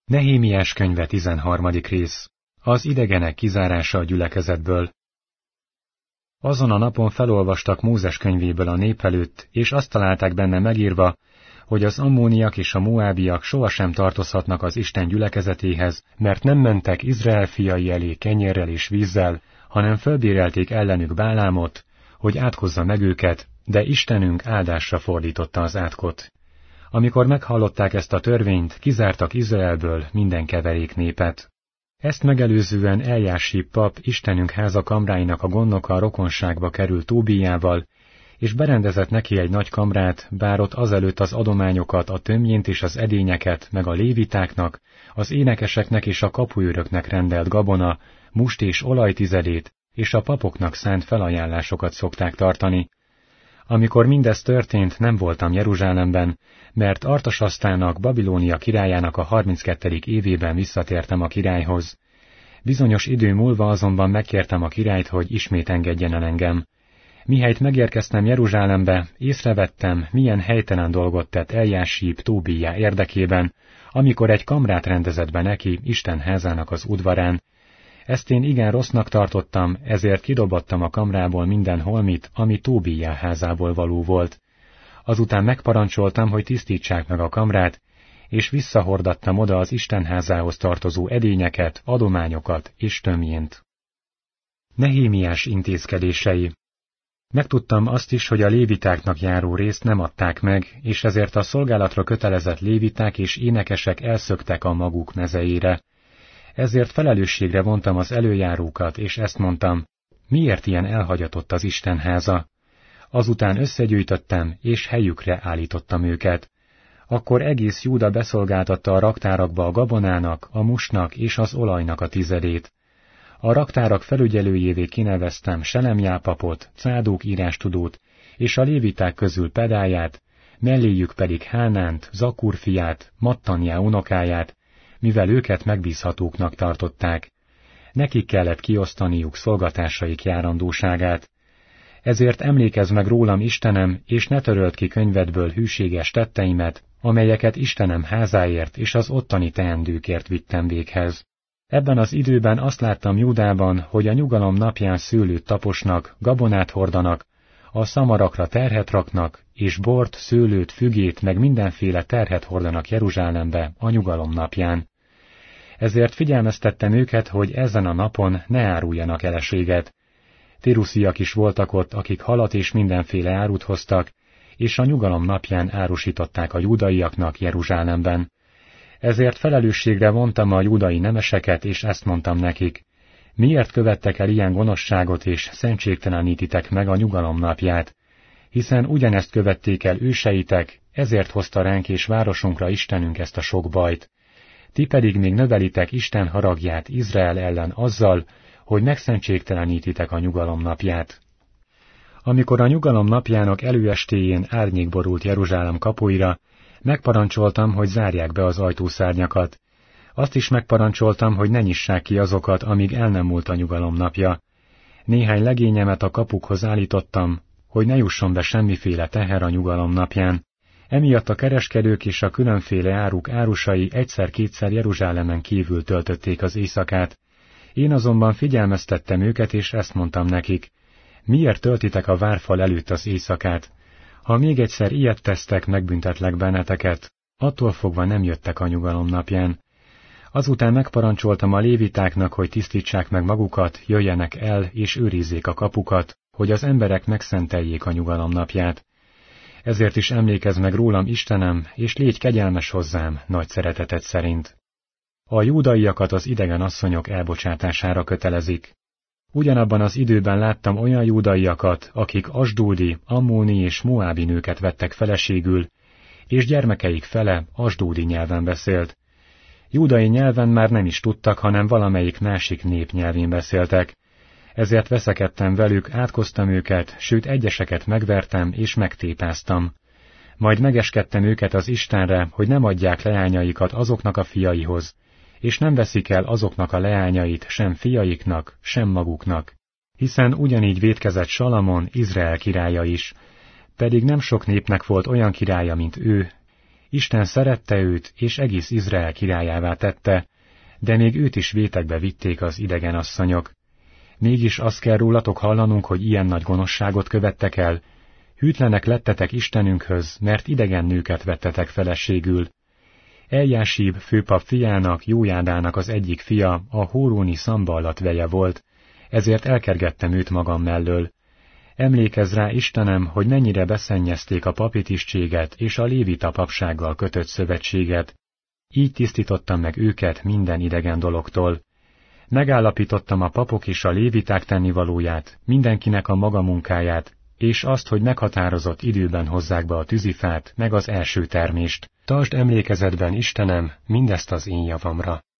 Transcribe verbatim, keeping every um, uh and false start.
Nehémiás könyve tizenharmadik rész. Az idegenek kizárása a gyülekezetből. Azon a napon felolvastak Mózes könyvéből a nép előtt, és azt találták benne megírva, hogy az ammóniak és a moábiak sohasem tartozhatnak az Isten gyülekezetéhez, mert nem mentek Izrael fiai elé kenyérrel és vízzel, hanem fölbérelték ellenük Bálámot, hogy átkozza meg őket, de Istenünk áldásra fordította az átkot. Amikor meghallották ezt a törvényt, kizártak Izraelből minden keverék népet. Ezt megelőzően Eljásib pap Istenünk háza kamráinak a gondnoka a rokonságba került Tóbiával, és berendezett neki egy nagy kamrát, bár ott azelőtt az adományokat, a tömjént és az edényeket, meg a lévitáknak, az énekeseknek és a kapuőröknek rendelt gabona, must és olajtizedét, és a papoknak szánt felajánlásokat szokták tartani. Amikor mindez történt, nem voltam Jeruzsálemben, mert Artasasztának, Babilónia királyának a harminckettedik évében visszatértem a királyhoz. Bizonyos idő múlva azonban megkértem a királyt, hogy ismét engedjen el engem. Mihelyt megérkeztem Jeruzsálembe, észrevettem, milyen helytelen dolgot tett Eljásib Tóbijá érdekében, amikor egy kamrát rendezett be neki Isten házának az udvarán. Ezt én igen rossznak tartottam, ezért kidobottam a kamrából minden holmit, ami Tóbijá házából való volt. Azután megparancsoltam, hogy tisztítsák meg a kamrát, és visszahordattam oda az Isten házához tartozó edényeket, adományokat és tömjént. Nehémiás intézkedései. Megtudtam azt is, hogy a lévitáknak járó részt nem adták meg, és ezért a szolgálatra kötelezett léviták és énekesek elszöktek a maguk mezeire. Ezért felelősségre vontam az előjárókat, és ezt mondtam, miért ilyen elhagyatott az Isten háza? Azután összegyűjtöttem, és helyükre állítottam őket. Akkor egész Júda beszolgáltatta a raktárakba a gabonának, a mustnak és az olajnak a tizedét. A raktárak felügyelőjévé kineveztem Selemjá papot, Cádók írástudót, és a léviták közül Pedáját, melléjük pedig Hánánt, Zakur fiát, Mattanjá unokáját, mivel őket megbízhatóknak tartották. Nekik kellett kiosztaniuk szolgatásaik járandóságát. Ezért emlékezz meg rólam, Istenem, és ne töröld ki könyvedből hűséges tetteimet, amelyeket Istenem házáért és az ottani teendőkért vittem véghez. Ebben az időben azt láttam Júdában, hogy a nyugalom napján szőlőt taposnak, gabonát hordanak, a szamarakra terhet raknak, és bort, szőlőt, fügét, meg mindenféle terhet hordanak Jeruzsálembe a nyugalom napján. Ezért figyelmeztettem őket, hogy ezen a napon ne áruljanak eleséget. Tirusziak is voltak ott, akik halat és mindenféle árut hoztak, és a nyugalom napján árusították a júdaiaknak Jeruzsálemben. Ezért felelősségre vontam a júdai nemeseket, és ezt mondtam nekik. Miért követtek el ilyen gonoszságot, és szentségtelenítitek meg a nyugalom napját? Hiszen ugyanezt követték el őseitek, ezért hozta ránk és városunkra Istenünk ezt a sok bajt. Ti pedig még növelitek Isten haragját Izrael ellen azzal, hogy megszentségtelenítitek a nyugalom napját. Amikor a nyugalom napjának előestéjén árnyék borult Jeruzsálem kapuira, megparancsoltam, hogy zárják be az ajtószárnyakat. Azt is megparancsoltam, hogy ne nyissák ki azokat, amíg el nem múlt a nyugalom napja. Néhány legényemet a kapukhoz állítottam, hogy ne jusson be semmiféle teher a nyugalom napján. Emiatt a kereskedők és a különféle áruk árusai egyszer-kétszer Jeruzsálemen kívül töltötték az éjszakát. Én azonban figyelmeztettem őket, és ezt mondtam nekik. Miért töltitek a várfal előtt az éjszakát? Ha még egyszer ilyet tesztek, megbüntetlek benneteket. Attól fogva nem jöttek a nyugalom napján. Azután megparancsoltam a lévitáknak, hogy tisztítsák meg magukat, jöjjenek el és őrizzék a kapukat, hogy az emberek megszenteljék a nyugalom napját. Ezért is emlékezz meg rólam, Istenem, és légy kegyelmes hozzám, nagy szereteted szerint. A júdaiakat az idegen asszonyok elbocsátására kötelezik. Ugyanabban az időben láttam olyan júdaiakat, akik asdódi, ammóni és moábi nőket vettek feleségül, és gyermekeik fele asdódi nyelven beszélt. Júdai nyelven már nem is tudtak, hanem valamelyik másik nép nyelvén beszéltek. Ezért veszekedtem velük, átkoztam őket, sőt egyeseket megvertem és megtépáztam. Majd megeskedtem őket az Istenre, hogy nem adják leányaikat azoknak a fiaihoz, és nem veszik el azoknak a leányait sem fiaiknak, sem maguknak. Hiszen ugyanígy vétkezett Salamon, Izrael királya is, pedig nem sok népnek volt olyan királya, mint ő, Isten szerette őt, és egész Izrael királyává tette, de még őt is vétekbe vitték az idegen asszonyok. Mégis azt kell rólatok hallanunk, hogy ilyen nagy gonoszságot követtek el. Hűtlenek lettetek Istenünkhöz, mert idegen nőket vettetek feleségül. Eljásíb főpap fiának, Jójádának az egyik fia, a hóróni Szamballat veje volt, ezért elkergettem őt magam mellől. Emlékezz rá, Istenem, hogy mennyire beszennyezték a papi tisztséget és a lévita papsággal kötött szövetséget. Így tisztítottam meg őket minden idegen dologtól. Megállapítottam a papok és a léviták tennivalóját, mindenkinek a maga munkáját, és azt, hogy meghatározott időben hozzák be a tűzifát, meg az első termést. Tartsd emlékezetben, Istenem, mindezt az én javamra.